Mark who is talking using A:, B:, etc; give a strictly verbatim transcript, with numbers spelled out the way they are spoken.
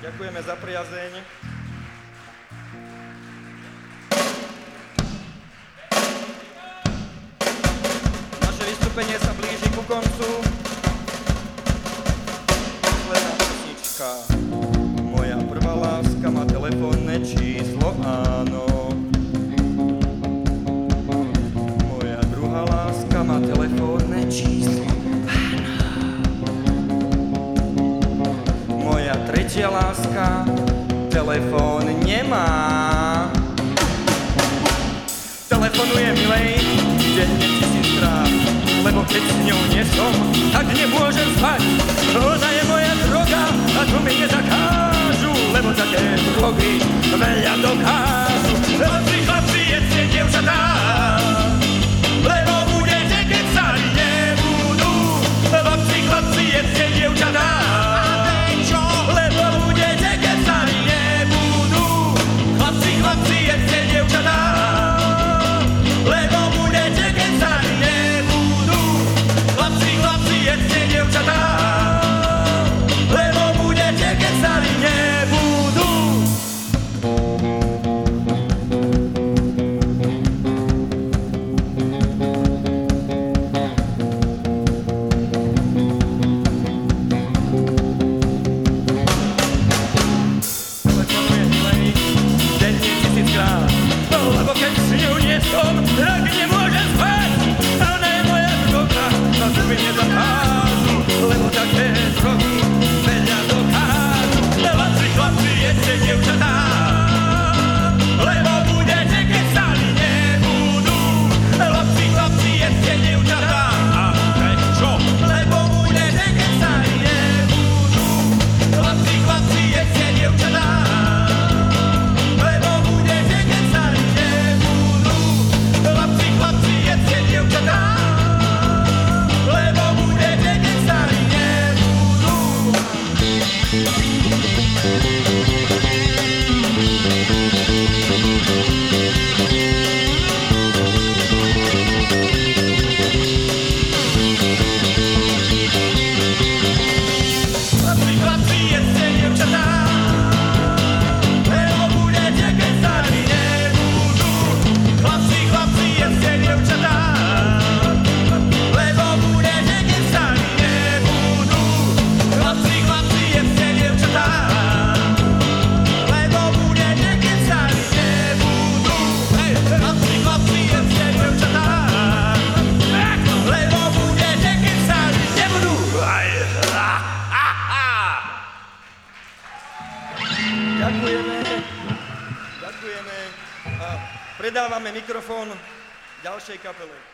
A: Ďakujeme za priazeň. Naše vystúpenie sa blíži ku koncu. Posledná pesnička. Moja prvá láska má telefónne číslo, áno. Moja druhá láska má telefónne číslo, áno. Moja tretia láska telefón nemá. Telefonuje milej denne tisíckrát, lebo keď s ňou nie som, tak nemôžem spať. Ona je moja droga a to mi nezakážu, lebo také drogy veľa dokážu. Chlapci, chlapci, jedzte dievčatá, lebo budete, keď sami nebudú. Chlapci, chlapci, jedzte dievčatá, lebo budete, keď sami nebudú. Chlapci, chlapci, jedzte dievčatá, lebo budete, keď sami nebudú. Chlapci, chlapci, jedzte dievčatá, lebo budete, keď sami nebudú. Telefonuje milej denne tisíckrát, lebo keď s ňou nie som, tak nemôžem spať. Ona je moja droga, na sebe nezakážu, lebo také drogy veľa dokážu. Chlapci, chlapci, jedzte dievčatá, lebo budete, keď sami nebudú. Chlapci, chlapci, jedzte dievčatá, a prečo? Lebo budete, keď sami nebudú. Chlapci, chlapci, jedzte dievčatá, lebo budete, keď sami nebudú. Chlapci, chlapci, jedzte dievčatá, lebo budete, keď sami nebudú. Chlapci, chlapci, jedzte dievčatá, lebo budete, keď sami nebudú. Chlapci, chlapci, jedzte dievčatá, lebo budete, keď sami nebudú. Chlapci, chlapci, jedzte dievčatá, lebo budete, keď sami nebudú. Hej, chlapci, chlapci, jedzte dievčatá, lebo budete, keď sami nebudú. Aj, ha, ha, ha. Ďakujeme. Ďakujeme. A predávame mikrofón ďalšej kapele.